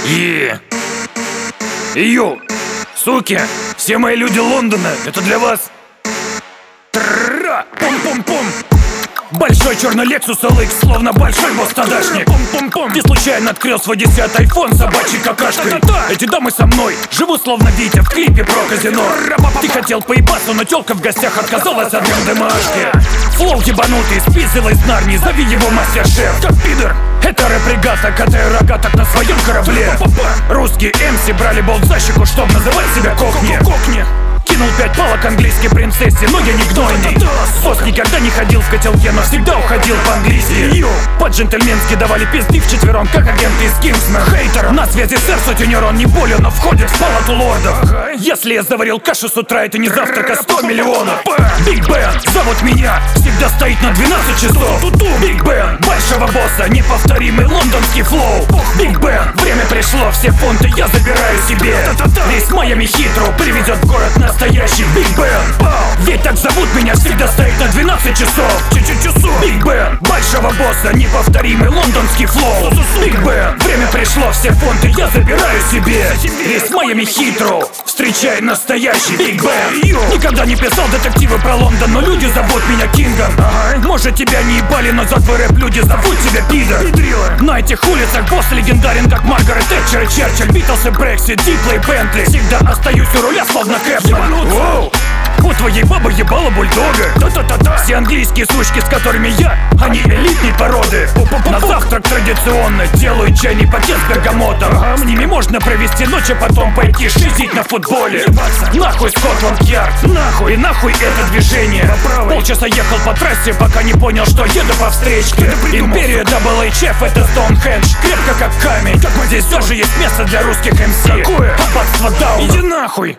Йоу, суки, все мои люди Лондона, это для вас. Пум-пум-пум. Большой черный Lexus LX, словно большой босс-тадашник. Ты случайно открыл свой 10-й iPhone собачьей какашкой. Эти дамы со мной, живу словно Витя в клипе про казино. Ты хотел поебаться, но тёлка в гостях отказалась от МДМашки. Флоу ебанутый, спиздил из Нарнии, зови его мастер-шеф. Как пидор, это рэп-регата, катая рогаток на своем корабле. Русские MC брали болт за щеку, чтоб называть себя кокни. Кинул 5 палок английской принцессе, но я не гнойный. Босс никогда не ходил в котелке, но всегда уходил по-английски. По-джентльменски давали пизды вчетвером, как агенты из Кингсмена. Хейтер, на связи сэр сутенер, он не болен, но входит в палату лордов. Если я заварил кашу с утра, это не завтрак, а 100 миллионов. Биг Бен, зовут меня, всегда стоит на 12 часов. Биг Бен, большого босса, неповторимый лондонский флоу. Биг Бен, время пришло, все фунты я забираю себе. Весь Майами хитро приведет в город настоящий Биг Бен. Ведь так зовут меня, всегда стоит на 12 часов. Биг Бен, большого босса, неповторимый лондонский флоу. Биг Бен, время пришло, все фунты я забираю себе. Весь Майами хитро встречай настоящий Биг Бен. Никогда не писал детективы про Лондон, но люди зовут меня Кингом. Может тебя не ебали, но за твой рэп люди зовут тебя пидор. На этих улицах босс легендарен, как Маргарет Тэтчер и Черчилль, Битлз и Брексит, Диплей, Бентли. Всегда остаюсь у руля, словно Кэпман. У твоей бабы ебала бульдога. Все английские сучки, с которыми я, они элитной породы. На завтрак традиционно делаю чайный пакет с бергамотом. С ними можно провести ночь, а потом пойти шизить на футболе. Нахуй Скотланд-Ярд, нахуй и нахуй это движение. Полчаса ехал по трассе, пока не понял, что еду по встречке. Империя HHF, это Стоунхендж, крепко как камень. Здесь тоже есть место для русских МС. Аббатство Дауна. Иди нахуй.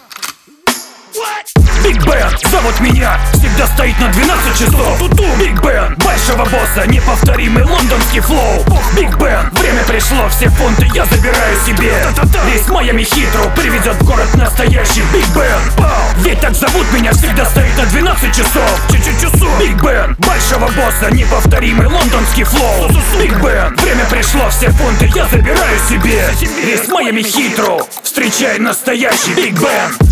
Биг Бен, зовут меня, всегда стоит на 12 часов. Биг Бен, большого босса, неповторимый лондонский флоу. Биг Бен, время пришло, все фунты я забираю себе. Весь Майами хитро приведет в город настоящий Биг Бен. Ведь так зовут меня, всегда стоит на 12 часов. Биг Бен, большого босса, неповторимый лондонский флоу. Биг Бен, время пришло, все фунты я забираю себе. Весь Майами хитро встречай настоящий Биг Бен.